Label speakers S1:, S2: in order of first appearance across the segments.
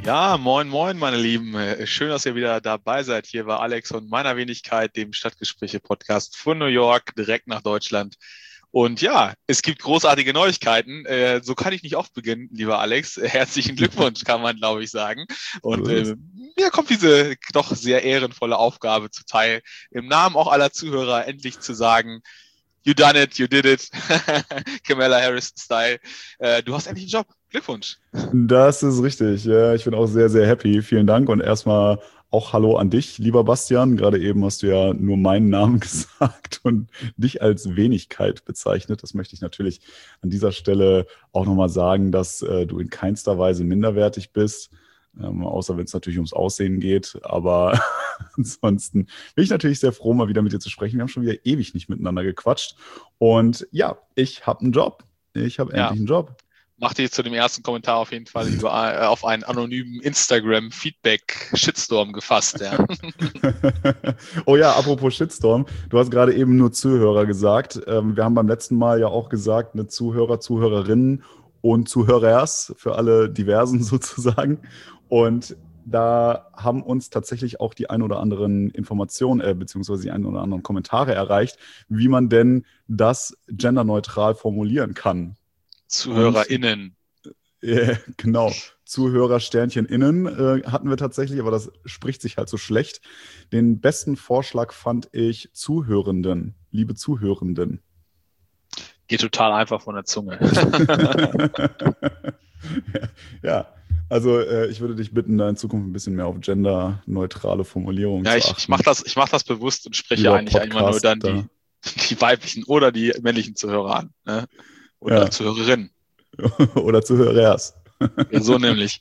S1: Ja, moin, moin, meine Lieben. Schön, dass ihr wieder dabei seid. Hier bei Alex und meiner Wenigkeit, dem Stadtgespräche-Podcast von New York direkt nach Deutschland. Und ja, es gibt großartige Neuigkeiten. So kann ich nicht oft beginnen, lieber Alex. Herzlichen Glückwunsch, kann man, glaube ich, sagen.
S2: So
S1: Und
S2: ist es.
S1: mir kommt diese doch sehr ehrenvolle Aufgabe zuteil, im Namen auch aller Zuhörer endlich zu sagen, you done it, you did it. Kamala Harris Style. Du hast endlich einen Job. Glückwunsch.
S2: Das ist richtig. Ja, ich bin auch sehr, sehr happy. Vielen Dank und erstmal auch Hallo an dich, lieber Bastian. Gerade eben hast du ja nur meinen Namen gesagt und dich als Wenigkeit bezeichnet. Das möchte ich natürlich an dieser Stelle auch nochmal sagen, dass du in keinster Weise minderwertig bist, außer wenn es natürlich ums Aussehen geht. Aber ansonsten bin ich natürlich sehr froh, mal wieder mit dir zu sprechen. Wir haben schon wieder ewig nicht miteinander gequatscht. Und ja, ich habe einen Job. Ich habe
S1: Ja,
S2: endlich einen Job.
S1: mach dich zu dem ersten Kommentar auf jeden Fall auf einen anonymen Instagram-Feedback-Shitstorm gefasst, ja.
S2: Oh ja, apropos Shitstorm, du hast gerade eben nur Zuhörer gesagt. Wir haben beim letzten Mal ja auch gesagt, eine Zuhörer, Zuhörerinnen und Zuhörers für alle Diversen sozusagen. Und da haben uns tatsächlich auch die ein oder anderen Informationen, beziehungsweise die ein oder anderen Kommentare erreicht, wie man denn das genderneutral formulieren kann. Und
S1: ZuhörerInnen.
S2: genau. Zuhörer Sternchen innen hatten wir tatsächlich, aber das spricht sich halt so schlecht. Den besten Vorschlag fand ich Zuhörenden, liebe Zuhörenden.
S1: Geht total einfach von der Zunge.
S2: Ja, also ich würde dich bitten, da in Zukunft ein bisschen mehr auf genderneutrale Formulierungen
S1: Ja,
S2: zu achten.
S1: ich mach das bewusst und spreche
S2: Lieber
S1: eigentlich immer nur dann
S2: Podcaster.
S1: die weiblichen oder die männlichen Zuhörer an. Ne? Oder
S2: Ja,
S1: Zuhörerinnen.
S2: oder Zuhörers.
S1: Ja, so nämlich.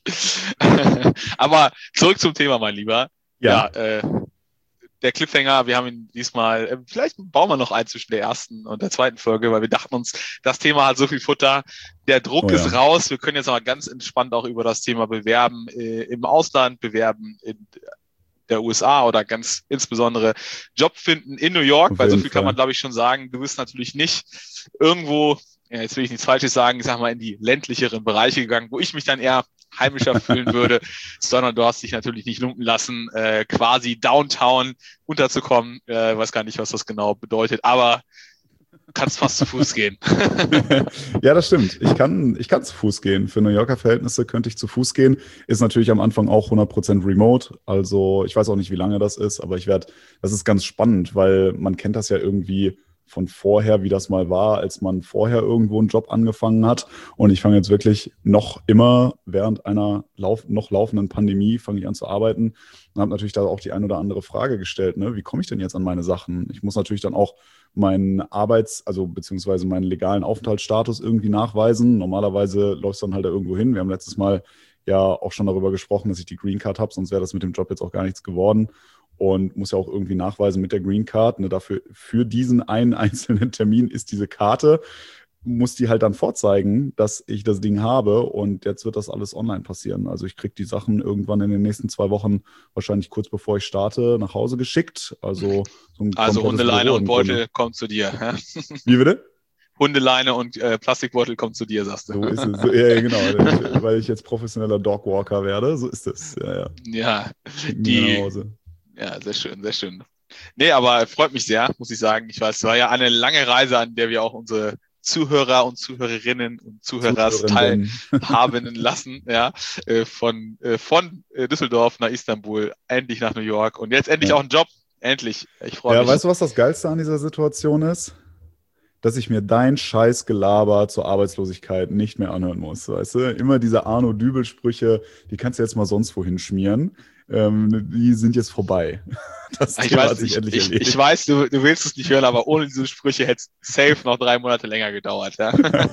S1: Aber zurück zum Thema, mein Lieber. Ja,
S2: Ja,
S1: der Cliffhanger, wir haben ihn diesmal, vielleicht bauen wir noch ein zwischen der ersten und der zweiten Folge, weil wir dachten uns, das Thema hat so viel Futter, der Druck
S2: oh
S1: ist
S2: ja,
S1: raus, wir können jetzt mal ganz entspannt auch über das Thema bewerben im Ausland, bewerben in der USA oder ganz insbesondere Job finden in New York,
S2: auf
S1: weil so
S2: jeden
S1: viel kann man,
S2: Fall.
S1: glaube ich, schon sagen. Du bist natürlich nicht irgendwo, ja, jetzt will ich nichts Falsches sagen, ich sag mal, in die ländlicheren Bereiche gegangen, wo ich mich dann eher heimischer fühlen würde, sondern du hast dich natürlich nicht lumpen lassen, quasi downtown unterzukommen. Weiß gar nicht, was das genau bedeutet, aber kannst fast zu Fuß gehen.
S2: Ja, das stimmt. Ich kann zu Fuß gehen. Für New Yorker Verhältnisse könnte ich zu Fuß gehen. Ist natürlich am Anfang auch 100% remote. Also ich weiß auch nicht, wie lange das ist, aber das ist ganz spannend, weil man kennt das ja irgendwie von vorher, wie das mal war, als man vorher irgendwo einen Job angefangen hat. Und ich fange jetzt wirklich noch immer während einer noch laufenden Pandemie, fange ich an zu arbeiten und habe natürlich da auch die ein oder andere Frage gestellt, ne? Wie komme ich denn jetzt an meine Sachen? Ich muss natürlich dann auch meinen also beziehungsweise meinen legalen Aufenthaltsstatus irgendwie nachweisen. Normalerweise läuft es dann halt da irgendwo hin. Wir haben letztes Mal ja auch schon darüber gesprochen, dass ich die Green Card habe, sonst wäre das mit dem Job jetzt auch gar nichts geworden. Und muss ja auch irgendwie nachweisen mit der Green Card. Ne, dafür, für diesen einen einzelnen Termin ist diese Karte, muss die halt dann vorzeigen, dass ich das Ding habe. Und jetzt wird das alles online passieren. Also ich kriege die Sachen irgendwann in den nächsten 2 Wochen, wahrscheinlich kurz bevor ich starte, nach Hause geschickt. Also so ein
S1: Also
S2: komplettes
S1: Hundeleine
S2: Büro
S1: und
S2: im Grunde.
S1: Beutel kommt zu dir. Ja?
S2: Wie bitte?
S1: Hundeleine und Plastikbeutel kommt zu dir, sagst du.
S2: So ist es. So, ja, ja, genau. Weil ich jetzt professioneller Dogwalker werde. So ist es. Ja, ja.
S1: Ja,
S2: Schicken die mir nach
S1: die,
S2: Hause.
S1: ja, sehr schön, sehr schön. Nee, aber freut mich sehr, muss ich sagen. Ich weiß, es war ja eine lange Reise, an der wir auch unsere Zuhörer und Zuhörerinnen und Zuhörers
S2: Zuhörenden.
S1: teilhaben lassen, ja, von Düsseldorf nach Istanbul, endlich nach New York und jetzt endlich
S2: Ja.
S1: auch ein Job. Endlich. Ich freue
S2: Ja,
S1: mich.
S2: weißt du, was das Geilste an dieser Situation ist? Dass ich mir dein Scheißgelaber zur Arbeitslosigkeit nicht mehr anhören muss. Weißt du, immer diese Arno-Dübel-Sprüche, die kannst du jetzt mal sonst wohin schmieren. Die sind jetzt vorbei. Das
S1: Ich
S2: Thema hat
S1: weiß,
S2: sich endlich
S1: ich
S2: erledigt.
S1: weiß, du willst es nicht hören, aber ohne diese Sprüche hätte es safe noch 3 Monate länger gedauert, ja.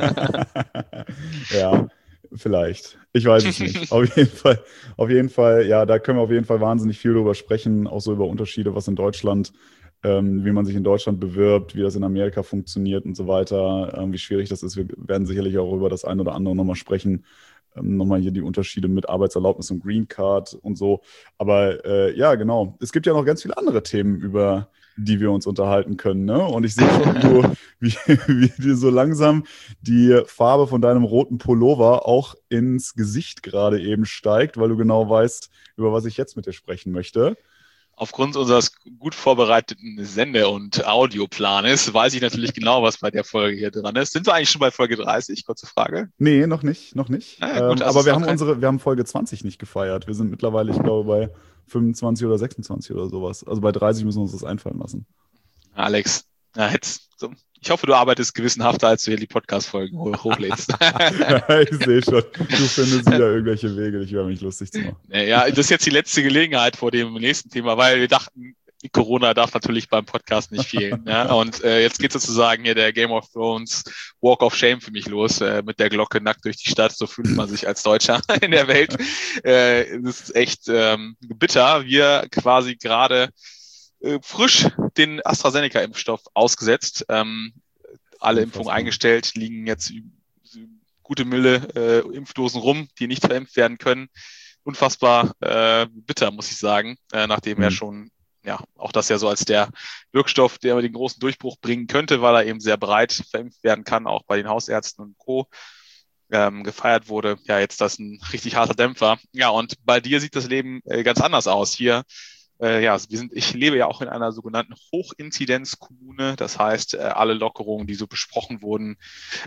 S2: Ja, vielleicht. Ich weiß es nicht. Auf jeden Fall, ja, da können wir auf jeden Fall wahnsinnig viel drüber sprechen, auch so über Unterschiede, was in Deutschland, wie man sich in Deutschland bewirbt, wie das in Amerika funktioniert und so weiter, wie schwierig das ist. Wir werden sicherlich auch über das eine oder andere nochmal sprechen. Nochmal hier die Unterschiede mit Arbeitserlaubnis und Green Card und so. Aber ja, genau. Es gibt ja noch ganz viele andere Themen, über die wir uns unterhalten können. Ne? Und ich sehe schon, wie dir so langsam die Farbe von deinem roten Pullover auch ins Gesicht gerade eben steigt, weil du genau weißt, über was ich jetzt mit dir sprechen möchte.
S1: Aufgrund unseres gut vorbereiteten Sende- und Audioplanes weiß ich natürlich genau, was bei der Folge hier dran ist. Sind wir eigentlich schon bei Folge 30? Kurze Frage.
S2: Nee, noch nicht, noch nicht.
S1: Gut, also
S2: aber wir haben Folge 20 nicht gefeiert. Wir sind mittlerweile, ich glaube, bei 25 oder 26 oder sowas. Also bei 30 müssen wir uns das einfallen lassen.
S1: Alex, ich hoffe, du arbeitest gewissenhafter, als du hier die Podcast-Folgen hochlädst.
S2: Ich sehe schon, du findest wieder irgendwelche Wege, dich über mich lustig zu machen.
S1: Ja, das ist jetzt die letzte Gelegenheit vor dem nächsten Thema, weil wir dachten, Corona darf natürlich beim Podcast nicht fehlen. Ja? Und jetzt geht sozusagen hier der Game of Thrones Walk of Shame für mich los, mit der Glocke nackt durch die Stadt. So fühlt man sich als Deutscher in der Welt. Das ist echt bitter. Wir quasi gerade frisch den AstraZeneca-Impfstoff ausgesetzt. Alle Impfungen eingestellt, liegen jetzt gute Mille Impfdosen rum, die nicht verimpft werden können. Unfassbar bitter, muss ich sagen, nachdem er schon, auch das ja so als der Wirkstoff, der den großen Durchbruch bringen könnte, weil er eben sehr breit verimpft werden kann, auch bei den Hausärzten und Co. Gefeiert wurde. Ja, jetzt das ein richtig harter Dämpfer. Ja, und bei dir sieht das Leben ganz anders aus. Hier ich lebe ja auch in einer sogenannten Hochinzidenzkommune. Das heißt, alle Lockerungen, die so besprochen wurden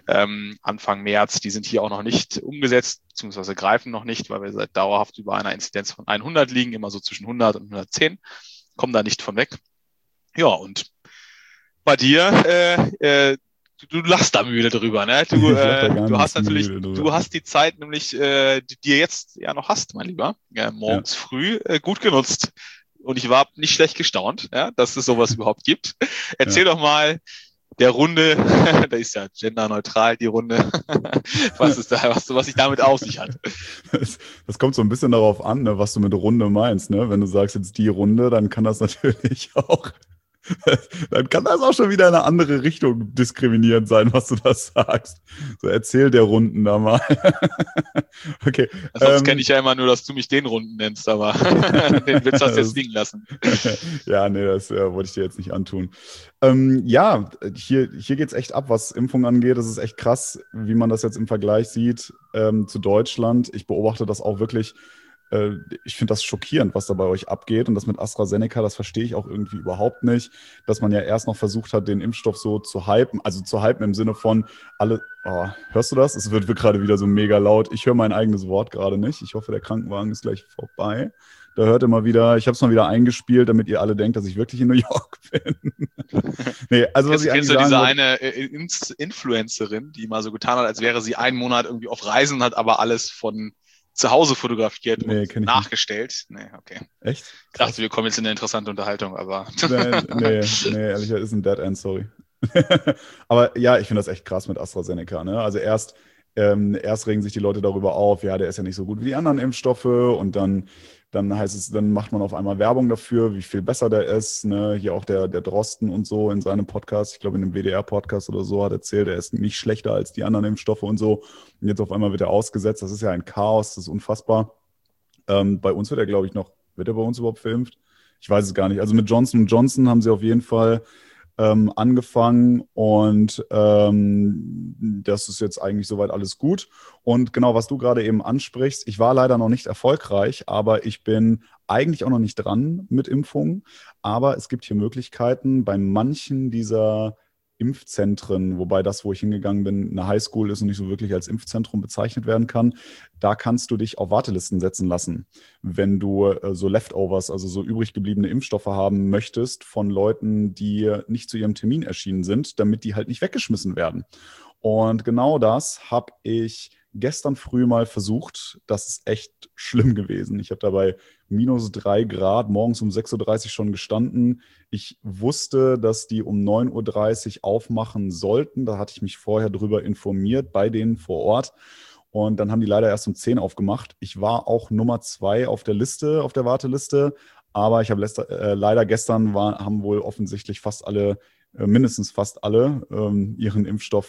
S1: Anfang März, die sind hier auch noch nicht umgesetzt, beziehungsweise greifen noch nicht, weil wir seit dauerhaft über einer Inzidenz von 100 liegen, immer so zwischen 100 und 110, kommen da nicht von weg. Ja, und bei dir, du lachst da müde drüber, ne? Du hast natürlich, du hast die Zeit nämlich, die dir jetzt ja noch hast, mein Lieber, morgens früh gut genutzt. Und ich war nicht schlecht gestaunt, dass es sowas überhaupt gibt. Erzähl doch mal der Runde, da ist ja genderneutral die Runde, was sich damit auf sich hat.
S2: Das kommt so ein bisschen darauf an, ne, was du mit Runde meinst. Ne? Wenn du sagst jetzt die Runde, dann kann das natürlich auch dann kann das auch schon wieder in eine andere Richtung diskriminierend sein, was du da sagst. So, erzähl der Runden da mal. Okay.
S1: Sonst kenne ich ja immer nur, dass du mich den Runden nennst, aber den Witz hast du jetzt liegen lassen.
S2: Ja, nee, das wollte ich dir jetzt nicht antun. Hier geht es echt ab, was Impfung angeht. Das ist echt krass, wie man das jetzt im Vergleich sieht zu Deutschland. Ich beobachte das auch wirklich. Ich finde das schockierend, was da bei euch abgeht. Und das mit AstraZeneca, das verstehe ich auch irgendwie überhaupt nicht. Dass man ja erst noch versucht hat, den Impfstoff so zu hypen. Also zu hypen im Sinne von hörst du das? Es wird gerade wieder so mega laut. Ich höre mein eigenes Wort gerade nicht. Ich hoffe, der Krankenwagen ist gleich vorbei. Da hört immer wieder, ich habe es mal wieder eingespielt, damit ihr alle denkt, dass ich wirklich in New York bin. Nee, also was ich eigentlich sagen
S1: diese eine Influencerin, die mal so getan hat, als wäre sie einen Monat irgendwie auf Reisen, hat aber alles von zu Hause fotografiert und nachgestellt. Nee, okay.
S2: Echt? Krass.
S1: Ich dachte, wir kommen jetzt in eine interessante Unterhaltung, aber...
S2: nee, ehrlich gesagt, ist ein Dead End, sorry. Aber ja, ich finde das echt krass mit AstraZeneca. Ne? Also erst regen sich die Leute darüber auf, ja, der ist ja nicht so gut wie die anderen Impfstoffe und dann heißt es, dann macht man auf einmal Werbung dafür, wie viel besser der ist. Ne? Hier auch der Drosten und so in seinem Podcast, ich glaube in dem WDR-Podcast oder so, hat erzählt, er ist nicht schlechter als die anderen Impfstoffe und so. Und jetzt auf einmal wird er ausgesetzt. Das ist ja ein Chaos, das ist unfassbar. Bei uns wird er bei uns überhaupt verimpft? Ich weiß es gar nicht. Also mit Johnson & Johnson haben sie auf jeden Fall angefangen und das ist jetzt eigentlich soweit alles gut. Und genau, was du gerade eben ansprichst, ich war leider noch nicht erfolgreich, aber ich bin eigentlich auch noch nicht dran mit Impfungen. Aber es gibt hier Möglichkeiten bei manchen dieser Impfzentren, wobei das, wo ich hingegangen bin, eine Highschool ist und nicht so wirklich als Impfzentrum bezeichnet werden kann, da kannst du dich auf Wartelisten setzen lassen, wenn du so Leftovers, also so übrig gebliebene Impfstoffe haben möchtest von Leuten, die nicht zu ihrem Termin erschienen sind, damit die halt nicht weggeschmissen werden. Und genau das habe ich gestern früh mal versucht. Das ist echt schlimm gewesen. Ich habe dabei -3 Grad morgens um 6:30 Uhr schon gestanden. Ich wusste, dass die um 9:30 Uhr aufmachen sollten. Da hatte ich mich vorher drüber informiert bei denen vor Ort. Und dann haben die leider erst um 10 aufgemacht. Ich war auch Nummer 2 auf der Liste, auf der Warteliste. Aber ich habe leider gestern haben wohl offensichtlich mindestens fast alle ihren Impfstoff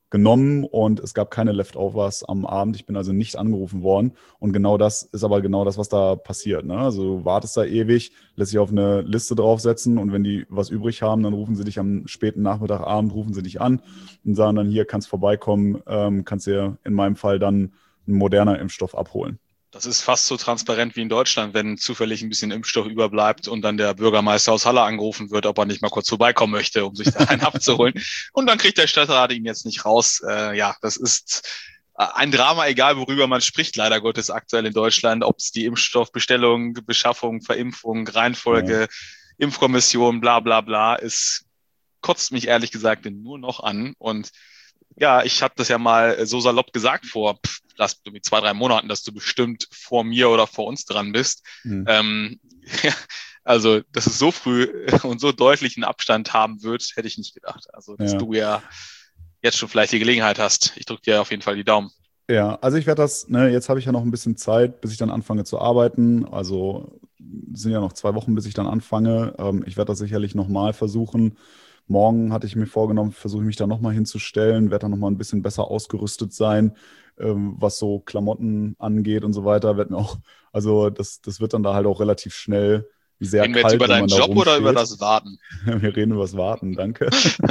S2: genommen und es gab keine Leftovers am Abend. Ich bin also nicht angerufen worden. Und genau das ist aber genau das, was da passiert. Ne? Also du wartest da ewig, lässt dich auf eine Liste draufsetzen und wenn die was übrig haben, dann rufen sie dich am späten Nachmittag, Abend, rufen sie dich an und sagen dann, hier kannst vorbeikommen, kannst dir in meinem Fall dann ein moderner Impfstoff abholen.
S1: Das ist fast so transparent wie in Deutschland, wenn zufällig ein bisschen Impfstoff überbleibt und dann der Bürgermeister aus Halle angerufen wird, ob er nicht mal kurz vorbeikommen möchte, um sich da einen abzuholen. Und dann kriegt der Stadtrat ihn jetzt nicht raus. Ja, das ist ein Drama, egal worüber man spricht, leider Gottes aktuell in Deutschland, ob es die Impfstoffbestellung, Beschaffung, Verimpfung, Reihenfolge, Impfkommission, bla bla bla, es kotzt mich ehrlich gesagt nur noch an. Und ja, ich habe das ja mal so salopp gesagt lass du mit 2, 3 Monaten, dass du bestimmt vor mir oder vor uns dran bist. Ja, also, dass es so früh und so deutlichen Abstand haben wird, hätte ich nicht gedacht. Also, dass du ja jetzt schon vielleicht die Gelegenheit hast. Ich drücke dir auf jeden Fall die Daumen.
S2: Ja, also ich werde das, ne, jetzt habe ich ja noch ein bisschen Zeit, bis ich dann anfange zu arbeiten. Also sind ja noch 2 Wochen, bis ich dann anfange. Ich werde das sicherlich nochmal versuchen. Morgen hatte ich mir vorgenommen, versuche ich mich da nochmal hinzustellen, werde dann nochmal ein bisschen besser ausgerüstet sein, was so Klamotten angeht und so weiter. Werd mir auch, also das wird dann da halt auch relativ schnell sehr
S1: Reden wir
S2: kalt,
S1: jetzt über
S2: wenn
S1: deinen
S2: man da
S1: Job oder über
S2: rumsteht.
S1: das Warten?
S2: Wir reden über das Warten, danke.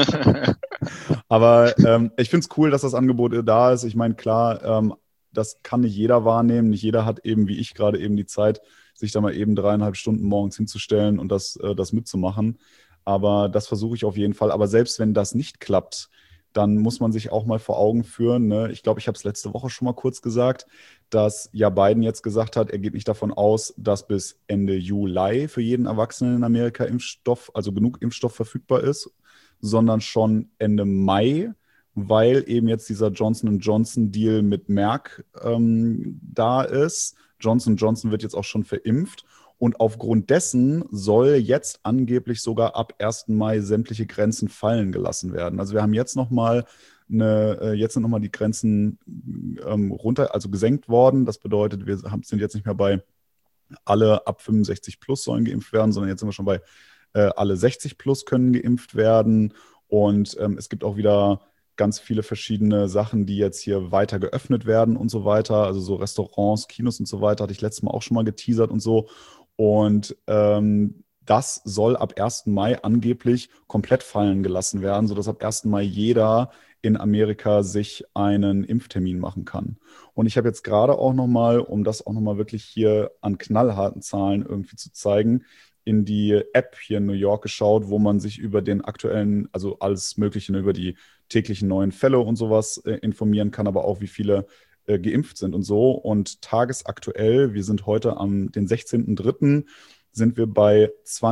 S2: Aber ich finde es cool, dass das Angebot da ist. Ich meine, klar, das kann nicht jeder wahrnehmen. Nicht jeder hat eben, wie ich gerade eben, die Zeit, sich da mal eben 3,5 Stunden morgens hinzustellen und das mitzumachen. Aber das versuche ich auf jeden Fall. Aber selbst wenn das nicht klappt, dann muss man sich auch mal vor Augen führen. Ne? Ich glaube, ich habe es letzte Woche schon mal kurz gesagt, dass ja Biden jetzt gesagt hat, er geht nicht davon aus, dass bis Ende Juli für jeden Erwachsenen in Amerika Impfstoff, also genug Impfstoff verfügbar ist, sondern schon Ende Mai, weil eben jetzt dieser Johnson & Johnson-Deal mit Merck da ist. Johnson & Johnson wird jetzt auch schon verimpft. Und aufgrund dessen soll jetzt angeblich sogar ab 1. Mai sämtliche Grenzen fallen gelassen werden. Also wir haben jetzt nochmal jetzt sind nochmal die Grenzen runter, also gesenkt worden. Das bedeutet, sind jetzt nicht mehr bei alle ab 65 plus sollen geimpft werden, sondern jetzt sind wir schon bei alle 60 plus können geimpft werden. Und es gibt auch wieder ganz viele verschiedene Sachen, die jetzt hier weiter geöffnet werden und so weiter. Also so Restaurants, Kinos und so weiter, hatte ich letztes Mal auch schon mal geteasert und so. Und das soll ab 1. Mai angeblich komplett fallen gelassen werden, sodass ab 1. Mai jeder in Amerika sich einen Impftermin machen kann. Und ich habe jetzt gerade auch nochmal, um das auch nochmal wirklich hier an knallharten Zahlen irgendwie zu zeigen, in die App hier in New York geschaut, wo man sich über den aktuellen, also alles Mögliche, über die täglichen neuen Fälle und sowas informieren kann, aber auch wie viele geimpft sind und so. Und tagesaktuell, wir sind heute am den 16.03., sind wir bei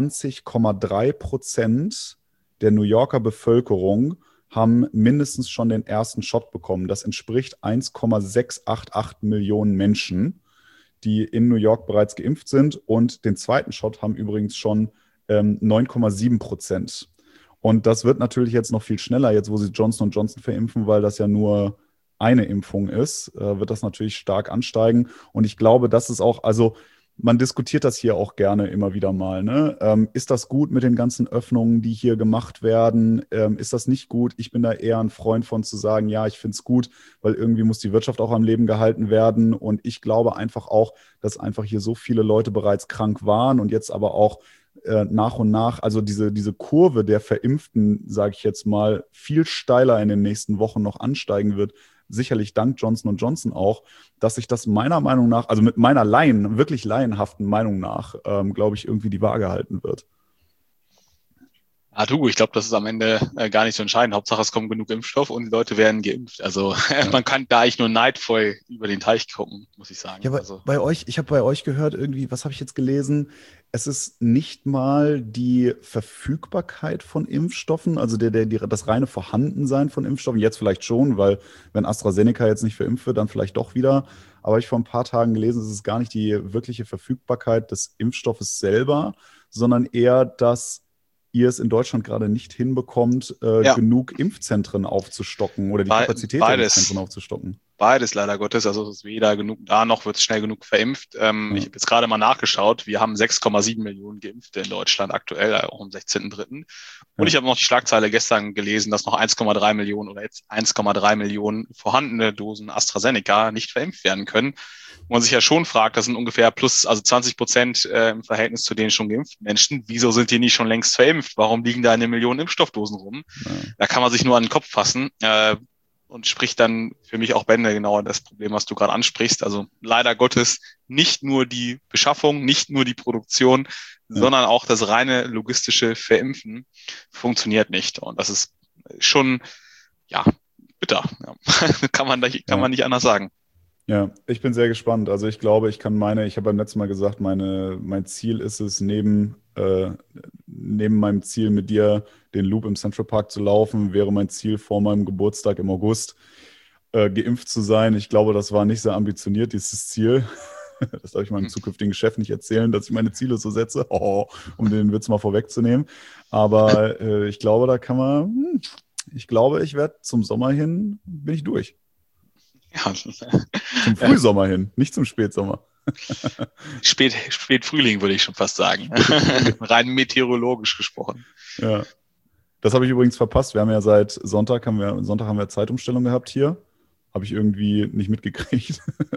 S2: 20,3% der New Yorker Bevölkerung haben mindestens schon den ersten Shot bekommen. Das entspricht 1,688 Millionen Menschen, die in New York bereits geimpft sind. Und den zweiten Shot haben übrigens schon 9,7%. Und das wird natürlich jetzt noch viel schneller, jetzt wo sie Johnson & Johnson verimpfen, weil das ja nur eine Impfung ist, wird das natürlich stark ansteigen. Und ich glaube, das ist auch, also man diskutiert das hier auch gerne immer wieder mal. Ne? Ist das gut mit den ganzen Öffnungen, die hier gemacht werden? Ist das nicht gut? Ich bin da eher ein Freund von zu sagen, ja, ich finde es gut, weil irgendwie muss die Wirtschaft auch am Leben gehalten werden. Und ich glaube einfach auch, dass einfach hier so viele Leute bereits krank waren und jetzt aber auch nach und nach, also diese Kurve der Verimpften, sage ich jetzt mal, viel steiler in den nächsten Wochen noch ansteigen wird, sicherlich dank Johnson & Johnson auch, dass sich das meiner Meinung nach, also mit meiner wirklich laienhaften Meinung nach, glaube ich, irgendwie die Waage halten wird.
S1: Ich glaube, das ist am Ende gar nicht so entscheidend. Hauptsache, es kommt genug Impfstoff und die Leute werden geimpft. Also man kann da eigentlich nur neidvoll über den Teich gucken, muss ich sagen.
S2: Ja,
S1: also
S2: ich habe bei euch gehört, irgendwie, was habe ich jetzt gelesen? Es ist nicht mal die Verfügbarkeit von Impfstoffen, also das reine Vorhandensein von Impfstoffen, jetzt vielleicht schon, weil wenn AstraZeneca jetzt nicht verimpft wird, dann vielleicht doch wieder. Aber ich vor ein paar Tagen gelesen, es ist gar nicht die wirkliche Verfügbarkeit des Impfstoffes selber, sondern eher, dass ihr es in Deutschland gerade nicht hinbekommt, genug Impfzentren aufzustocken oder die Kapazität der Impfzentren aufzustocken.
S1: beides leider Gottes. Also es ist weder genug da, noch wird es schnell genug verimpft. Ich habe jetzt gerade mal nachgeschaut. Wir haben 6,7 Millionen Geimpfte in Deutschland aktuell, auch am 16.3. Und ich habe noch die Schlagzeile gestern gelesen, dass noch 1,3 Millionen oder jetzt 1,3 Millionen vorhandene Dosen AstraZeneca nicht verimpft werden können. Wo man sich ja schon fragt, das sind ungefähr plus, also 20% im Verhältnis zu den schon geimpften Menschen. Wieso sind die nicht schon längst verimpft? Warum liegen da eine Million Impfstoffdosen rum? Ja. Da kann man sich nur an den Kopf fassen und spricht dann für mich auch Bände, genau das Problem, was du gerade ansprichst. Also leider Gottes nicht nur die Beschaffung, nicht nur die Produktion, sondern auch das reine logistische Verimpfen funktioniert nicht. Und das ist schon, ja, bitter. Ja. kann man nicht anders sagen.
S2: Ja, ich bin sehr gespannt. Also ich glaube, ich habe beim letzten Mal gesagt, mein Ziel ist es, neben meinem Ziel mit dir den Loop im Central Park zu laufen, wäre mein Ziel vor meinem Geburtstag im August geimpft zu sein. Ich glaube, das war nicht sehr ambitioniert, dieses Ziel. Das darf ich meinem zukünftigen Chef nicht erzählen, dass ich meine Ziele so setze, um den Witz mal vorwegzunehmen. Aber ich glaube, ich werde zum Sommer hin, bin ich durch.
S1: Ja.
S2: Zum Frühsommer hin, nicht zum Spätsommer.
S1: Spätfrühling würde ich schon fast sagen. Rein meteorologisch gesprochen.
S2: Ja. Das habe ich übrigens verpasst. Wir haben ja seit Sonntag haben wir Zeitumstellung gehabt hier. Habe ich irgendwie nicht mitgekriegt.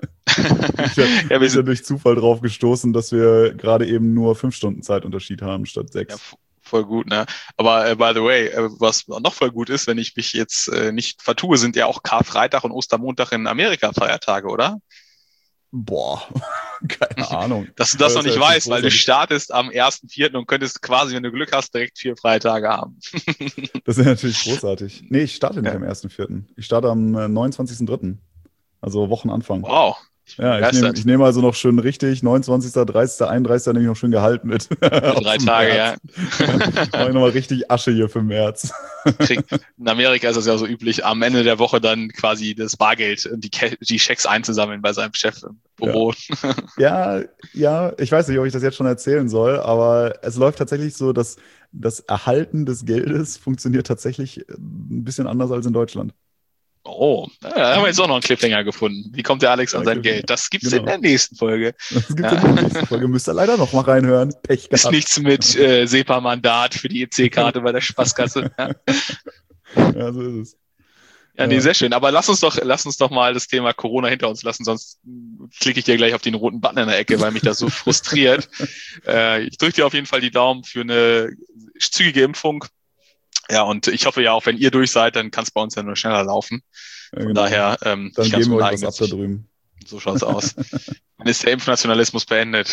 S2: Ich bin ja durch Zufall drauf gestoßen, dass wir gerade eben nur 5 Stunden Zeitunterschied haben statt 6. Ja,
S1: voll gut, ne? Aber by the way, was noch voll gut ist, wenn ich mich jetzt nicht vertue, sind ja auch Karfreitag und Ostermontag in Amerika Feiertage, oder?
S2: Boah, keine Ahnung.
S1: Dass du das noch nicht weißt, weil du startest am 1.4. und könntest quasi, wenn du Glück hast, direkt 4 Freitage haben.
S2: Das ist natürlich großartig. Nee, ich starte nicht am 1.4. Ich starte am 29.3., also Wochenanfang.
S1: Wow.
S2: Ich nehme also noch schön richtig 29., 30., 31. nehme ich noch schön Gehalt mit.
S1: 3 Tage, ja.
S2: Mache ich nochmal richtig Asche hier für März.
S1: In Amerika ist das ja so üblich, am Ende der Woche dann quasi das Bargeld und die Schecks einzusammeln bei seinem Chef im Büro.
S2: Ja, ich weiß nicht, ob ich das jetzt schon erzählen soll, aber es läuft tatsächlich so, dass das Erhalten des Geldes funktioniert tatsächlich ein bisschen anders als in Deutschland.
S1: Oh, da haben wir jetzt auch noch einen Cliffhanger gefunden. Wie kommt der Alex an sein Geld? Das gibt's in der nächsten Folge.
S2: Das gibt's in der nächsten Folge. Müsst ihr leider noch mal reinhören. Pech gehabt.
S1: Ist nichts mit SEPA-Mandat für die EC-Karte bei der Spaßkasse.
S2: Ja, so ist es.
S1: Ja, nee, sehr schön. Aber lass uns doch mal das Thema Corona hinter uns lassen, sonst klicke ich dir gleich auf den roten Button in der Ecke, weil mich das so frustriert. Ich drücke dir auf jeden Fall die Daumen für eine zügige Impfung. Ja, und ich hoffe ja auch, wenn ihr durch seid, dann kann es bei uns ja nur schneller laufen. Von daher,
S2: dann geben wir euch was ab da drüben.
S1: So schaut's aus. Dann ist der Impfnationalismus beendet.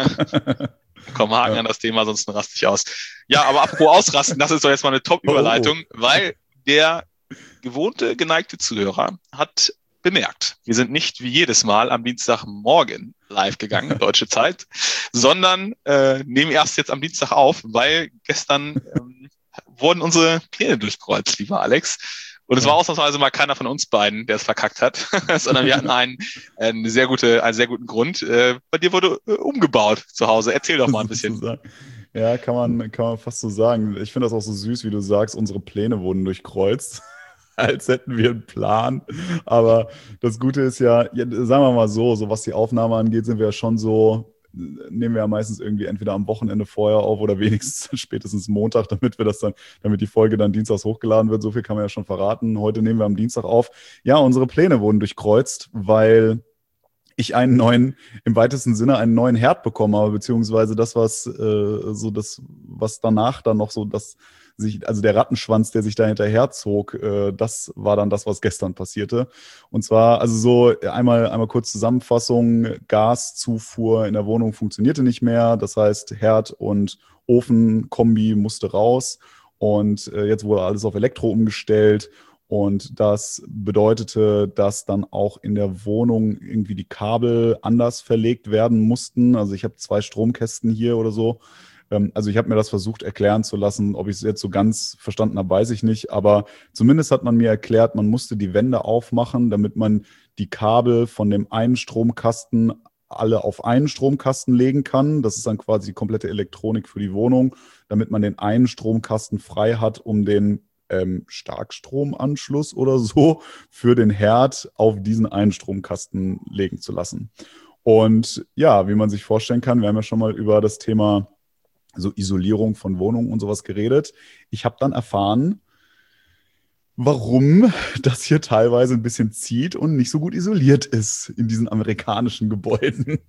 S1: Komm, Haken an das Thema, sonst raste ich aus. Ja, aber apropos ausrasten, das ist doch jetzt mal eine Top-Überleitung, weil der gewohnte, geneigte Zuhörer hat bemerkt, wir sind nicht wie jedes Mal am Dienstagmorgen live gegangen, deutsche Zeit, sondern nehmen erst jetzt am Dienstag auf, weil gestern wurden unsere Pläne durchkreuzt, lieber Alex. Und es war ausnahmsweise mal keiner von uns beiden, der es verkackt hat, sondern wir hatten einen sehr guten Grund. Bei dir wurde umgebaut zu Hause. Erzähl doch mal ein bisschen.
S2: Ja, kann man fast so sagen. Ich finde das auch so süß, wie du sagst, unsere Pläne wurden durchkreuzt, als hätten wir einen Plan. Aber das Gute ist ja, sagen wir mal so was die Aufnahme angeht, sind wir ja schon so, nehmen wir ja meistens irgendwie entweder am Wochenende vorher auf oder wenigstens spätestens Montag, damit die Folge dann dienstags hochgeladen wird. So viel kann man ja schon verraten. Heute nehmen wir am Dienstag auf. Ja, unsere Pläne wurden durchkreuzt, weil ich im weitesten Sinne einen neuen Herd bekommen habe, beziehungsweise das, was danach dann noch so, also der Rattenschwanz, der sich da hinterher zog, das war dann das, was gestern passierte. Und zwar, also so einmal kurz Zusammenfassung, Gaszufuhr in der Wohnung funktionierte nicht mehr. Das heißt, Herd und Ofenkombi musste raus. Und jetzt wurde alles auf Elektro umgestellt. Und das bedeutete, dass dann auch in der Wohnung irgendwie die Kabel anders verlegt werden mussten. Also ich habe 2 Stromkästen hier oder so. Also ich habe mir das versucht erklären zu lassen. Ob ich es jetzt so ganz verstanden habe, weiß ich nicht. Aber zumindest hat man mir erklärt, man musste die Wände aufmachen, damit man die Kabel von dem einen Stromkasten alle auf einen Stromkasten legen kann. Das ist dann quasi die komplette Elektronik für die Wohnung, damit man den einen Stromkasten frei hat, um den Starkstromanschluss oder so für den Herd auf diesen Einstromkasten legen zu lassen. Und ja, wie man sich vorstellen kann, wir haben ja schon mal über das Thema so Isolierung von Wohnungen und sowas geredet. Ich habe dann erfahren, warum das hier teilweise ein bisschen zieht und nicht so gut isoliert ist in diesen amerikanischen Gebäuden.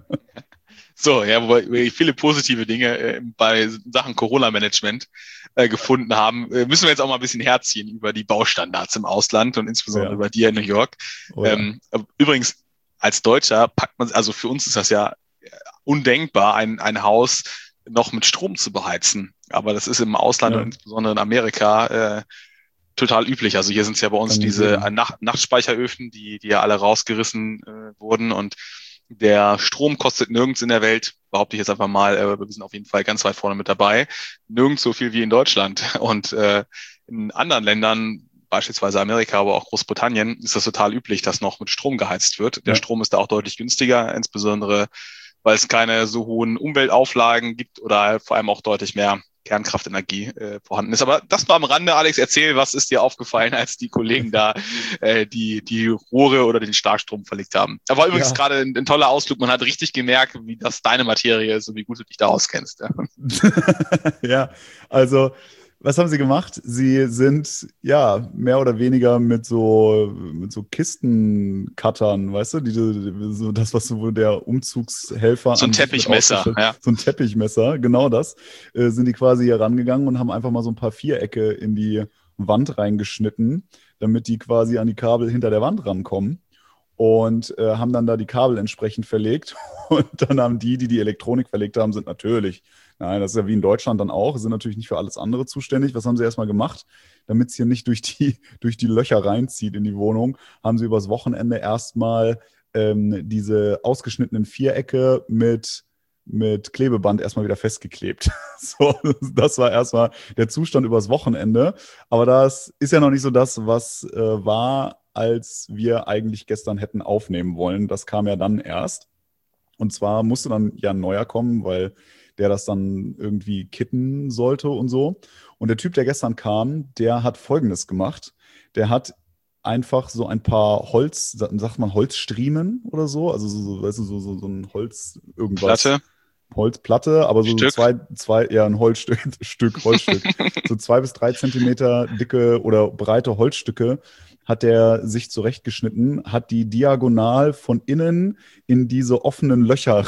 S1: So, ja, wobei wir viele positive Dinge bei Sachen Corona-Management gefunden haben, müssen wir jetzt auch mal ein bisschen herziehen über die Baustandards im Ausland und insbesondere über die in New York.
S2: Oh ja.
S1: Übrigens, als Deutscher packt man, also für uns ist das ja undenkbar, ein Haus noch mit Strom zu beheizen. Aber das ist im Ausland und insbesondere in Amerika total üblich. Also hier sind es ja bei uns diese Nachtspeicheröfen, die ja alle rausgerissen wurden, und der Strom kostet nirgends in der Welt, behaupte ich jetzt einfach mal, wir sind auf jeden Fall ganz weit vorne mit dabei, nirgends so viel wie in Deutschland. Und in anderen Ländern, beispielsweise Amerika, aber auch Großbritannien, ist das total üblich, dass noch mit Strom geheizt wird. Der Strom ist da auch deutlich günstiger, insbesondere weil es keine so hohen Umweltauflagen gibt oder vor allem auch deutlich mehr Kernkraftenergie vorhanden ist. Aber das nur am Rande. Alex, erzähl, was ist dir aufgefallen, als die Kollegen da die Rohre oder den Starkstrom verlegt haben? Da war übrigens gerade ein toller Ausflug. Man hat richtig gemerkt, wie das deine Materie ist und wie gut du dich da auskennst.
S2: Ja, also was haben sie gemacht? Sie sind ja mehr oder weniger mit so Kistencuttern, weißt du, so das, was so der Umzugshelfer.
S1: So ein Teppichmesser, ja.
S2: So ein Teppichmesser, genau das. Sind die quasi hier rangegangen und haben einfach mal so ein paar Vierecke in die Wand reingeschnitten, damit die quasi an die Kabel hinter der Wand rankommen. Und haben dann da die Kabel entsprechend verlegt. Und dann haben die Elektronik verlegt haben, sind natürlich, nein, das ist ja wie in Deutschland dann auch, sind natürlich nicht für alles andere zuständig. Was haben sie erstmal gemacht? Damit es hier nicht durch die Löcher reinzieht in die Wohnung, haben sie übers Wochenende erstmal diese ausgeschnittenen Vierecke mit Klebeband erstmal wieder festgeklebt. So, das war erstmal der Zustand übers Wochenende. Aber das ist ja noch nicht so das, was war, als wir eigentlich gestern hätten aufnehmen wollen. Das kam ja dann erst. Und zwar musste dann ja ein neuer kommen, weil der das dann irgendwie kitten sollte und so. Und der Typ, der gestern kam, der hat Folgendes gemacht. Der hat einfach so ein paar sagt man Holzstriemen oder so? Also weißt du, so ein Holz irgendwas. Holzplatte, aber so ein Holzstück. So 2 bis 3 Zentimeter dicke oder breite Holzstücke hat er sich zurechtgeschnitten, hat die diagonal von innen in diese offenen Löcher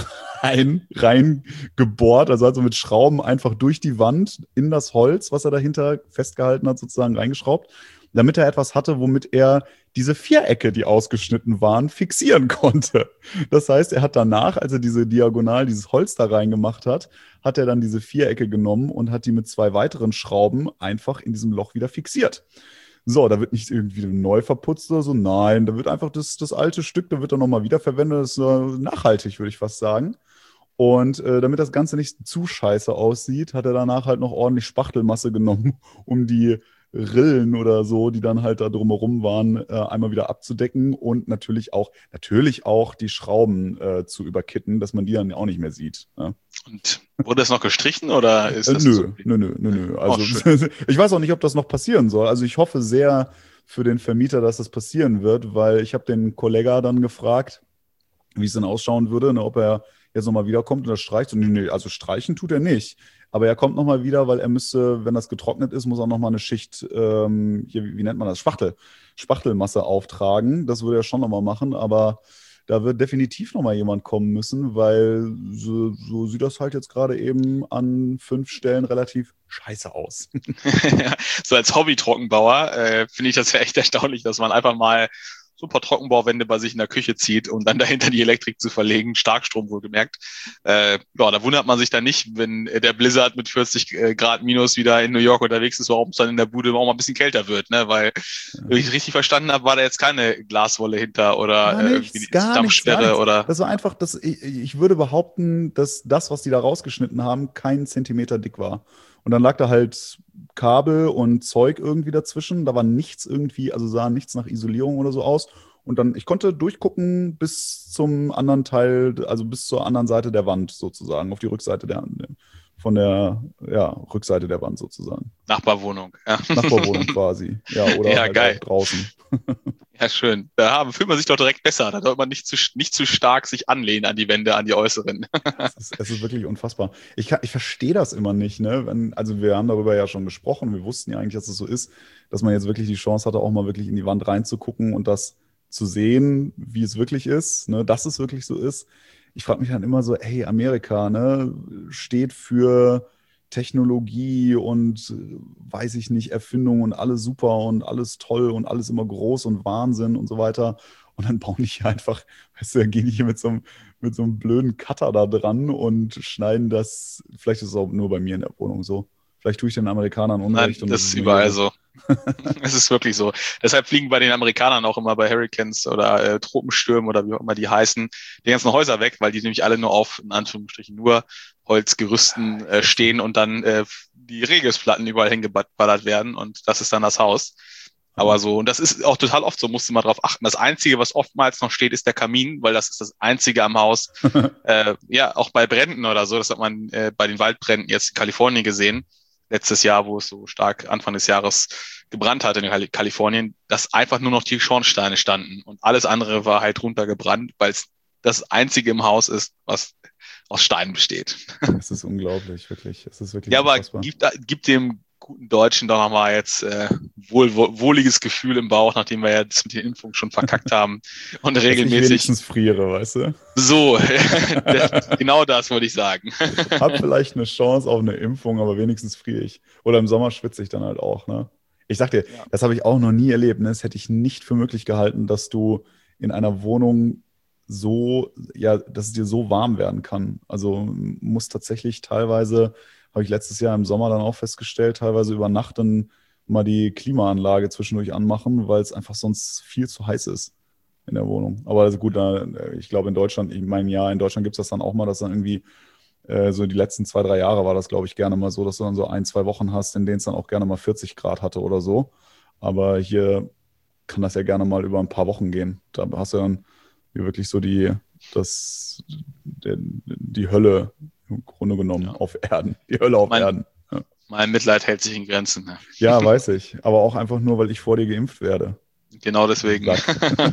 S2: reingebohrt, also mit Schrauben einfach durch die Wand in das Holz, was er dahinter festgehalten hat, sozusagen reingeschraubt, damit er etwas hatte, womit er diese Vierecke, die ausgeschnitten waren, fixieren konnte. Das heißt, er hat danach, als er dieses Holz da reingemacht hat, hat er dann diese Vierecke genommen und hat die mit 2 weiteren Schrauben einfach in diesem Loch wieder fixiert. So, da wird nicht irgendwie neu verputzt oder so. Nein, da wird einfach das alte Stück, da wird dann nochmal wiederverwendet. Das ist nachhaltig, würde ich fast sagen. Und damit das Ganze nicht zu scheiße aussieht, hat er danach halt noch ordentlich Spachtelmasse genommen, um die Rillen oder so, die dann halt da drumherum waren, einmal wieder abzudecken und natürlich auch die Schrauben zu überkitten, dass man die dann auch nicht mehr sieht. Ja.
S1: Und wurde das noch gestrichen oder ist das
S2: Nö. Also ich weiß auch nicht, ob das noch passieren soll. Also ich hoffe sehr für den Vermieter, dass das passieren wird, weil ich habe den Kollegen dann gefragt, wie es denn ausschauen würde, ne, ob er jetzt nochmal wiederkommt und das streicht. Und nee, also streichen tut er nicht. Aber er kommt nochmal wieder, weil er müsste, wenn das getrocknet ist, muss er nochmal eine Schicht, hier, wie nennt man das, Spachtelmasse auftragen. Das würde er schon nochmal machen, aber da wird definitiv nochmal jemand kommen müssen, weil so sieht das halt jetzt gerade eben an 5 Stellen relativ scheiße aus.
S1: So als Hobby-Trockenbauer finde ich das ja echt erstaunlich, dass man einfach mal so ein paar Trockenbauwände bei sich in der Küche zieht, um dann dahinter die Elektrik zu verlegen, Starkstrom wohlgemerkt. Da wundert man sich dann nicht, wenn der Blizzard mit 40 Grad minus wieder in New York unterwegs ist, warum es dann in der Bude auch mal ein bisschen kälter wird, ne? Weil, wenn ich richtig verstanden habe, war da jetzt keine Glaswolle hinter oder irgendwie Dampfsperre oder.
S2: Das war einfach, ich würde behaupten, dass das, was die da rausgeschnitten haben, keinen Zentimeter dick war. Und dann lag da halt Kabel und Zeug irgendwie dazwischen. Da war nichts irgendwie, also sah nichts nach Isolierung oder so aus. Und dann, ich konnte durchgucken bis zum anderen Teil, also bis zur anderen Seite der Wand sozusagen, auf die Rückseite von der Rückseite der Wand sozusagen.
S1: Nachbarwohnung. Ja.
S2: Nachbarwohnung quasi. Ja, oder
S1: Ja,
S2: halt
S1: geil.
S2: auch draußen.
S1: Ja, schön. Fühlt man sich doch direkt besser. Da sollte man nicht zu stark sich anlehnen an die Wände, an die äußeren.
S2: Es ist wirklich unfassbar. Ich verstehe das immer nicht, ne? Also wir haben darüber ja schon gesprochen. Wir wussten ja eigentlich, dass es so ist, dass man jetzt wirklich die Chance hatte, auch mal wirklich in die Wand reinzugucken und das zu sehen, wie es wirklich ist, ne? Dass es wirklich so ist. Ich frage mich dann immer so, hey, Amerika, ne, steht für Technologie und weiß ich nicht, Erfindung und alles super und alles toll und alles immer groß und Wahnsinn und so weiter. Und dann bauen die hier einfach, weißt du, dann gehen die hier mit so einem blöden Cutter da dran und schneiden das. Vielleicht ist es auch nur bei mir in der Wohnung so. Vielleicht tue ich den Amerikanern
S1: Nein,
S2: Unrecht und
S1: das
S2: das
S1: ist
S2: ist nur hier
S1: überall
S2: so.
S1: so. Es ist wirklich so. Deshalb fliegen bei den Amerikanern auch immer bei Hurricanes oder Tropenstürmen oder wie auch immer die heißen, die ganzen Häuser weg, weil die nämlich alle nur auf, in Anführungsstrichen, nur Holzgerüsten stehen und dann die Regelsplatten überall hingeballert werden und das ist dann das Haus. Aber so, und das ist auch total oft so, musst du mal drauf achten. Das Einzige, was oftmals noch steht, ist der Kamin, weil das ist das Einzige am Haus. Ja, auch bei Bränden oder so, das hat man bei den Waldbränden jetzt in Kalifornien gesehen, letztes Jahr, wo es so stark Anfang des Jahres gebrannt hat in Kalifornien, dass einfach nur noch die Schornsteine standen und alles andere war halt runtergebrannt, weil es das Einzige im Haus ist, was aus Steinen besteht.
S2: Es ist unglaublich, wirklich. Es ist wirklich
S1: Ja, aber
S2: unfassbar.
S1: gibt dem guten Deutschen doch nochmal jetzt wohliges Gefühl im Bauch, nachdem wir jetzt mit den Impfungen schon verkackt haben und
S2: Dass ich
S1: regelmäßig
S2: wenigstens friere, weißt du?
S1: so, genau das wollte ich sagen.
S2: Hab vielleicht eine Chance auf eine Impfung, aber wenigstens friere ich. Oder im Sommer schwitze ich dann halt auch, ne? Ich sag dir,
S1: Ja.
S2: das habe ich auch noch nie erlebt, ne? Das hätte ich nicht für möglich gehalten, dass du in einer Wohnung so, ja, dass es dir so warm werden kann. Also muss tatsächlich teilweise, habe ich letztes Jahr im Sommer dann auch festgestellt, teilweise über Nacht dann mal die Klimaanlage zwischendurch anmachen, weil es einfach sonst viel zu heiß ist in der Wohnung. Aber also gut, ich glaube in Deutschland, ich meine, ja, in Deutschland gibt es das dann auch mal, dass dann irgendwie so die letzten 2, 3 Jahre war das, glaube ich, gerne mal so, dass du dann so 1, 2 Wochen hast, in denen es dann auch gerne mal 40 Grad hatte oder so. Aber hier kann das ja gerne mal über ein paar Wochen gehen. Da hast du dann hier wirklich so die Hölle im Grunde genommen
S1: Ja.
S2: auf Erden. Die Hölle auf
S1: Mein,
S2: Erden. Ja.
S1: mein Mitleid hält sich in Grenzen. Ne?
S2: Ja, weiß ich. Aber auch einfach nur, weil ich vor dir geimpft werde.
S1: Genau deswegen.
S2: Sack.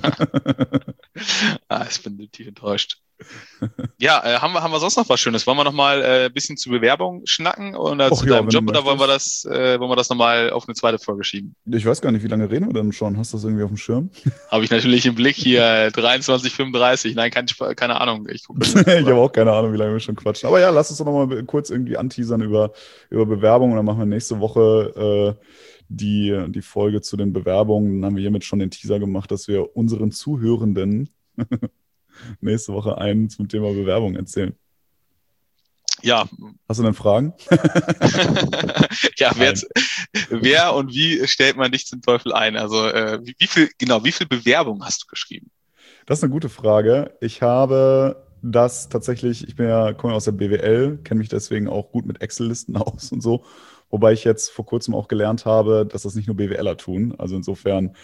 S1: Ich bin tief enttäuscht. Ja, haben wir sonst noch was Schönes? Wollen wir noch mal ein bisschen zur Bewerbung schnacken oder
S2: Och
S1: zu
S2: ja,
S1: deinem
S2: wenn du
S1: Job oder
S2: möchtest.
S1: wollen wir das nochmal auf eine zweite Folge schieben?
S2: Ich weiß gar nicht, wie lange reden wir denn schon? Hast du das irgendwie auf dem Schirm?
S1: Habe ich natürlich im Blick hier 23:35. Nein, keine Ahnung. Ich gucke das
S2: Ich
S1: jetzt
S2: habe
S1: mal.
S2: auch keine Ahnung, wie lange wir schon quatschen. Aber ja, lass uns doch noch mal kurz irgendwie anteasern über Bewerbung und dann machen wir nächste Woche die Folge zu den Bewerbungen. Dann haben wir hiermit schon den Teaser gemacht, dass wir unseren Zuhörenden nächste Woche einen zum Thema Bewerbung erzählen.
S1: Ja,
S2: Hast du denn Fragen?
S1: ja,
S2: Nein.
S1: wer und wie stellt man dich zum Teufel ein? Also wie viel Bewerbung hast du geschrieben?
S2: Das ist eine gute Frage. Ich habe das tatsächlich, komme ja aus der BWL, kenne mich deswegen auch gut mit Excel-Listen aus und so. Wobei ich jetzt vor kurzem auch gelernt habe, dass das nicht nur BWLer tun. Also insofern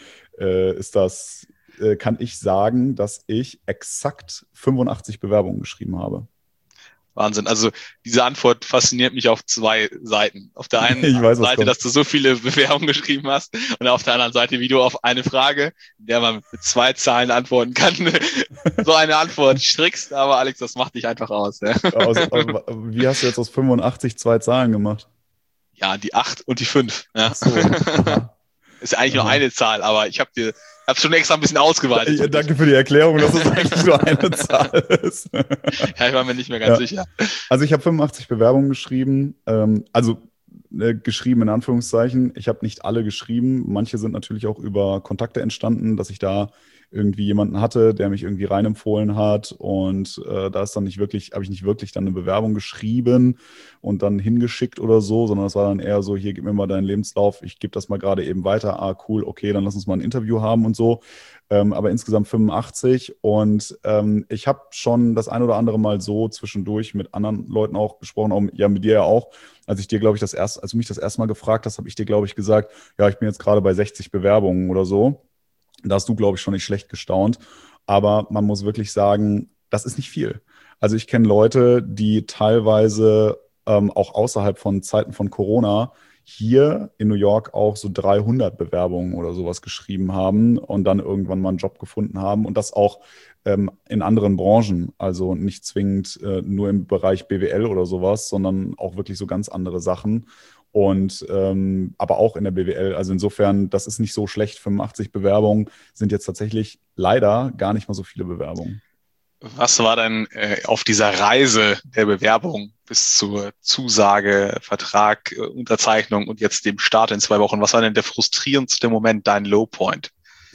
S2: kann ich sagen, dass ich exakt 85 Bewerbungen geschrieben habe.
S1: Wahnsinn. Also diese Antwort fasziniert mich auf zwei Seiten. Auf der einen
S2: Ich weiß, was
S1: Seite,
S2: kommt.
S1: dass du so viele Bewerbungen geschrieben hast und auf der anderen Seite, wie du auf eine Frage, in der man mit 2 Zahlen antworten kann, so eine Antwort strickst. Aber Alex, das macht dich einfach aus. Ja,
S2: Wie hast du jetzt aus 85 2 Zahlen gemacht?
S1: ja, die 8 und die 5. Ja.
S2: Ach so, aha.
S1: Ist ja eigentlich nur
S2: Aha.
S1: eine Zahl, aber ich habe schon extra ein bisschen ausgeweitet.
S2: Ja, danke für die Erklärung, dass es eigentlich nur eine Zahl ist.
S1: Ja, ich war mir nicht mehr ganz
S2: Ja.
S1: sicher.
S2: Also ich habe 85 Bewerbungen geschrieben, geschrieben in Anführungszeichen. Ich habe nicht alle geschrieben. Manche sind natürlich auch über Kontakte entstanden, dass ich da irgendwie jemanden hatte, der mich irgendwie reinempfohlen hat. Und da ist dann habe ich nicht wirklich dann eine Bewerbung geschrieben und dann hingeschickt oder so, sondern es war dann eher so, hier, gib mir mal deinen Lebenslauf, ich gebe das mal gerade eben weiter. Ah, cool, okay, dann lass uns mal ein Interview haben und so. Aber insgesamt 85 und ich habe schon das ein oder andere Mal so zwischendurch mit anderen Leuten auch gesprochen, auch, ja, mit dir ja auch. Als du mich das erste Mal gefragt hast, habe ich dir, glaube ich, gesagt, ja, ich bin jetzt gerade bei 60 Bewerbungen oder so. Da hast du, glaube ich, schon nicht schlecht gestaunt. Aber man muss wirklich sagen, das ist nicht viel. Also ich kenne Leute, die teilweise auch außerhalb von Zeiten von Corona, hier in New York auch so 300 Bewerbungen oder sowas geschrieben haben und dann irgendwann mal einen Job gefunden haben und das auch in anderen Branchen, also nicht zwingend nur im Bereich BWL oder sowas, sondern auch wirklich so ganz andere Sachen. Und aber auch in der BWL. Also insofern, das ist nicht so schlecht. 85 Bewerbungen sind jetzt tatsächlich leider gar nicht mal so viele Bewerbungen.
S1: Was war denn auf dieser Reise der Bewerbung bis zur Zusage, Vertrag, Unterzeichnung und jetzt dem Start in 2 Wochen? Was war denn der frustrierendste Moment, dein Lowpoint?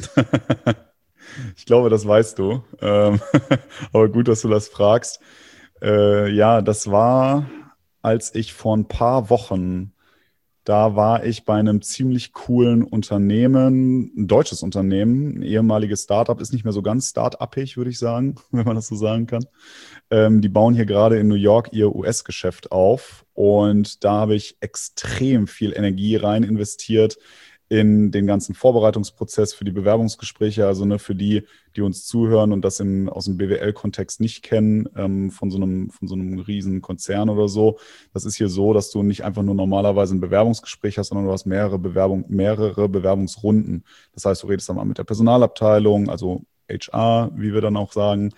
S2: Ich glaube, das weißt du. Aber gut, dass du das fragst. Ja, das war, als ich vor ein paar Wochen, da war ich bei einem ziemlich coolen Unternehmen, ein deutsches Unternehmen, ein ehemaliges Startup, ist nicht mehr so ganz start-upig, würde ich sagen, wenn man das so sagen kann. Die bauen hier gerade in New York ihr US-Geschäft auf und da habe ich extrem viel Energie rein investiert in den ganzen Vorbereitungsprozess für die Bewerbungsgespräche, also ne, für die, die uns zuhören und das aus dem BWL-Kontext nicht kennen, von so einem riesen Konzern oder so. Das ist hier so, dass du nicht einfach nur normalerweise ein Bewerbungsgespräch hast, sondern du hast mehrere Bewerbungsrunden. Das heißt, du redest dann mal mit der Personalabteilung, also HR, wie wir dann auch sagen.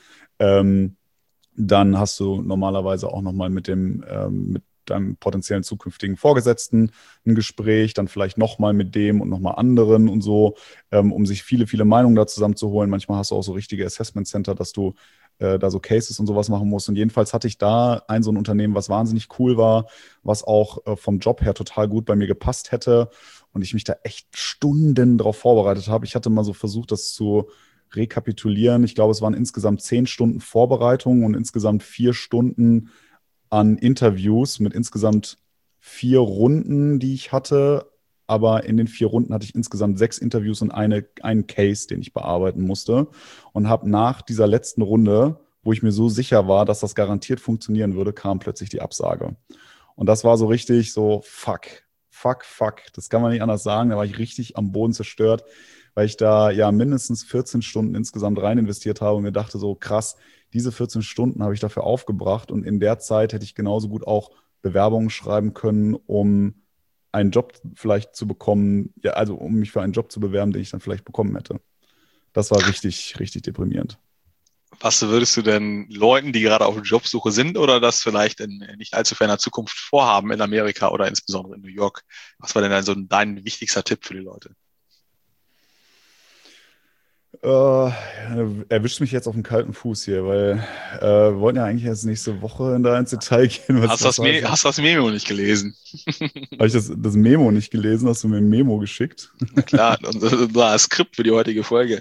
S2: Dann hast du normalerweise auch nochmal mit deinem potenziellen zukünftigen Vorgesetzten ein Gespräch, dann vielleicht nochmal mit dem und nochmal anderen und so, um sich viele, viele Meinungen da zusammenzuholen. Manchmal hast du auch so richtige Assessment Center, dass du da so Cases und sowas machen musst. Und jedenfalls hatte ich da so ein Unternehmen, was wahnsinnig cool war, was auch vom Job her total gut bei mir gepasst hätte und ich mich da echt Stunden drauf vorbereitet habe. Ich hatte mal so versucht, das zu rekapitulieren. Ich glaube, es waren insgesamt 10 Stunden Vorbereitung und insgesamt 4 Stunden an Interviews mit insgesamt 4 Runden, die ich hatte. Aber in den 4 Runden hatte ich insgesamt 6 Interviews und einen Case, den ich bearbeiten musste. Und habe nach dieser letzten Runde, wo ich mir so sicher war, dass das garantiert funktionieren würde, kam plötzlich die Absage. Und das war so richtig so, fuck. Das kann man nicht anders sagen. Da war ich richtig am Boden zerstört, weil ich da ja mindestens 14 Stunden insgesamt rein investiert habe und mir dachte so, krass, diese 14 Stunden habe ich dafür aufgebracht und in der Zeit hätte ich genauso gut auch Bewerbungen schreiben können, um einen Job vielleicht zu bekommen, ja, also um mich für einen Job zu bewerben, den ich dann vielleicht bekommen hätte. Das war richtig, richtig deprimierend.
S1: Was würdest du denn Leuten, die gerade auf Jobsuche sind oder das vielleicht in nicht allzu ferner Zukunft vorhaben in Amerika oder insbesondere in New York, was war denn dann so dein wichtigster Tipp für die Leute?
S2: Erwischt mich jetzt auf dem kalten Fuß hier, weil wir wollten ja eigentlich erst nächste Woche da ins Detail gehen.
S1: Hast du das Memo nicht gelesen?
S2: Habe ich das Memo nicht gelesen? Hast du mir ein Memo geschickt?
S1: Na klar, und das war das Skript für die heutige Folge.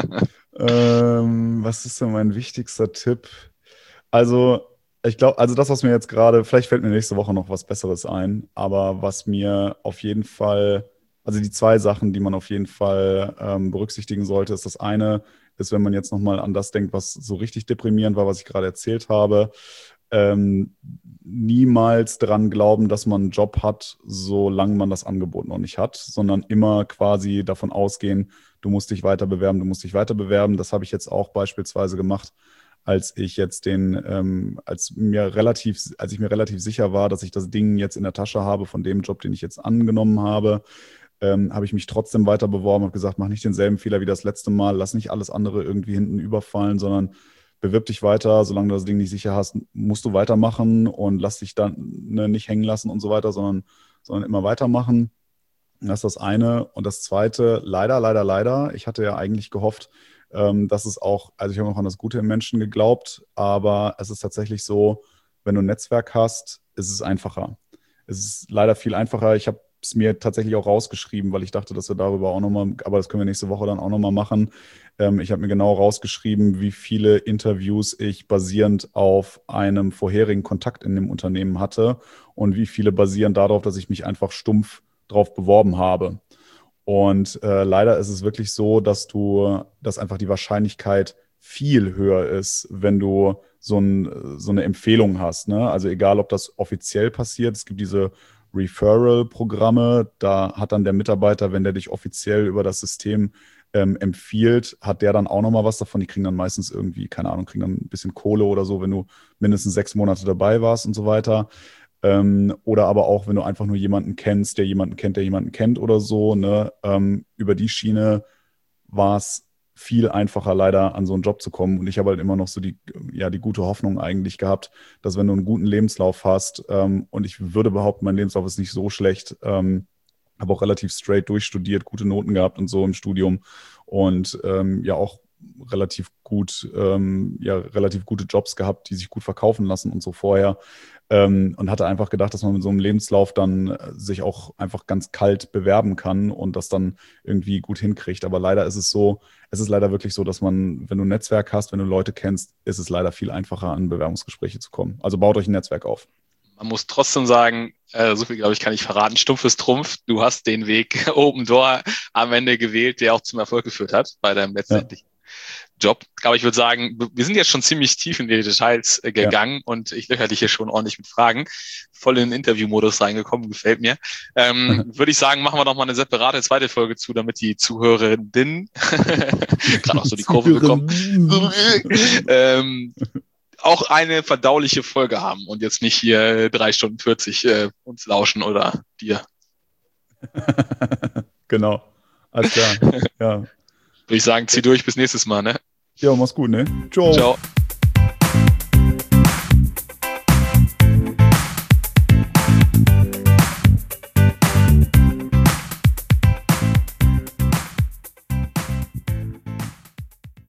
S2: Was ist denn mein wichtigster Tipp? Also, ich glaube, also das, was mir jetzt gerade, vielleicht fällt mir nächste Woche noch was Besseres ein, aber was mir auf jeden Fall, also die 2 Sachen, die man auf jeden Fall berücksichtigen sollte, ist das eine, ist, wenn man jetzt nochmal an das denkt, was so richtig deprimierend war, was ich gerade erzählt habe, ähm, niemals dran glauben, dass man einen Job hat, solange man das Angebot noch nicht hat, sondern immer quasi davon ausgehen, du musst dich weiter bewerben, du musst dich weiter bewerben. Das habe ich jetzt auch beispielsweise gemacht, als ich jetzt als ich mir relativ sicher war, dass ich das Ding jetzt in der Tasche habe von dem Job, den ich jetzt angenommen habe, habe ich mich trotzdem weiter beworben, habe gesagt, mach nicht denselben Fehler wie das letzte Mal, lass nicht alles andere irgendwie hinten überfallen, sondern bewirb dich weiter, solange du das Ding nicht sicher hast, musst du weitermachen und lass dich dann nicht hängen lassen und so weiter, sondern immer weitermachen. Das ist das eine. Und das zweite, leider, ich hatte ja eigentlich gehofft, dass es auch, also ich habe auch an das Gute im Menschen geglaubt, aber es ist tatsächlich so, wenn du ein Netzwerk hast, ist es einfacher. Es ist leider viel einfacher. Ich habe es mir tatsächlich auch rausgeschrieben, weil ich dachte, dass wir darüber auch nochmal, aber das können wir nächste Woche dann auch nochmal machen. Ich habe mir genau rausgeschrieben, wie viele Interviews ich basierend auf einem vorherigen Kontakt in dem Unternehmen hatte und wie viele basieren darauf, dass ich mich einfach stumpf drauf beworben habe. Und leider ist es wirklich so, dass einfach die Wahrscheinlichkeit viel höher ist, wenn du so eine Empfehlung hast. Ne? Also egal, ob das offiziell passiert, es gibt diese Referral-Programme, da hat dann der Mitarbeiter, wenn der dich offiziell über das System empfiehlt, hat der dann auch nochmal was davon. Die kriegen dann meistens irgendwie, keine Ahnung, kriegen dann ein bisschen Kohle oder so, wenn du mindestens 6 Monate dabei warst und so weiter. Oder aber auch, wenn du einfach nur jemanden kennst, der jemanden kennt oder so, ne? Über die Schiene war es viel einfacher, leider an so einen Job zu kommen. Und ich habe halt immer noch so die gute Hoffnung eigentlich gehabt, dass wenn du einen guten Lebenslauf hast, und ich würde behaupten, mein Lebenslauf ist nicht so schlecht, habe auch relativ straight durchstudiert, gute Noten gehabt und so im Studium und ja auch relativ gute Jobs gehabt, die sich gut verkaufen lassen und so vorher. Und hatte einfach gedacht, dass man mit so einem Lebenslauf dann sich auch einfach ganz kalt bewerben kann und das dann irgendwie gut hinkriegt. Aber leider ist es ist leider wirklich so, dass man, wenn du ein Netzwerk hast, wenn du Leute kennst, ist es leider viel einfacher, an Bewerbungsgespräche zu kommen. Also baut euch ein Netzwerk auf.
S1: Man muss trotzdem sagen, so viel, glaube ich, kann ich verraten, Stumpf ist Trumpf. Du hast den Weg Open Door am Ende gewählt, der auch zum Erfolg geführt hat bei deinem letztendlichen Job. Aber ich würde sagen, wir sind jetzt schon ziemlich tief in die Details gegangen und ich löcher dich hier schon ordentlich mit Fragen. Voll in den Interview-Modus reingekommen, gefällt mir. Würde ich sagen, machen wir noch mal eine separate zweite Folge zu, damit die Zuhörerinnen gerade auch so die Kurve bekommen. Auch eine verdauliche Folge haben und jetzt nicht hier 3 Stunden 40 uns lauschen oder dir.
S2: Genau. Alles klar. Ja.
S1: Würde ich sagen, zieh durch, bis nächstes Mal, ne?
S2: Ja, mach's gut, ne? Ciao.
S1: Ciao.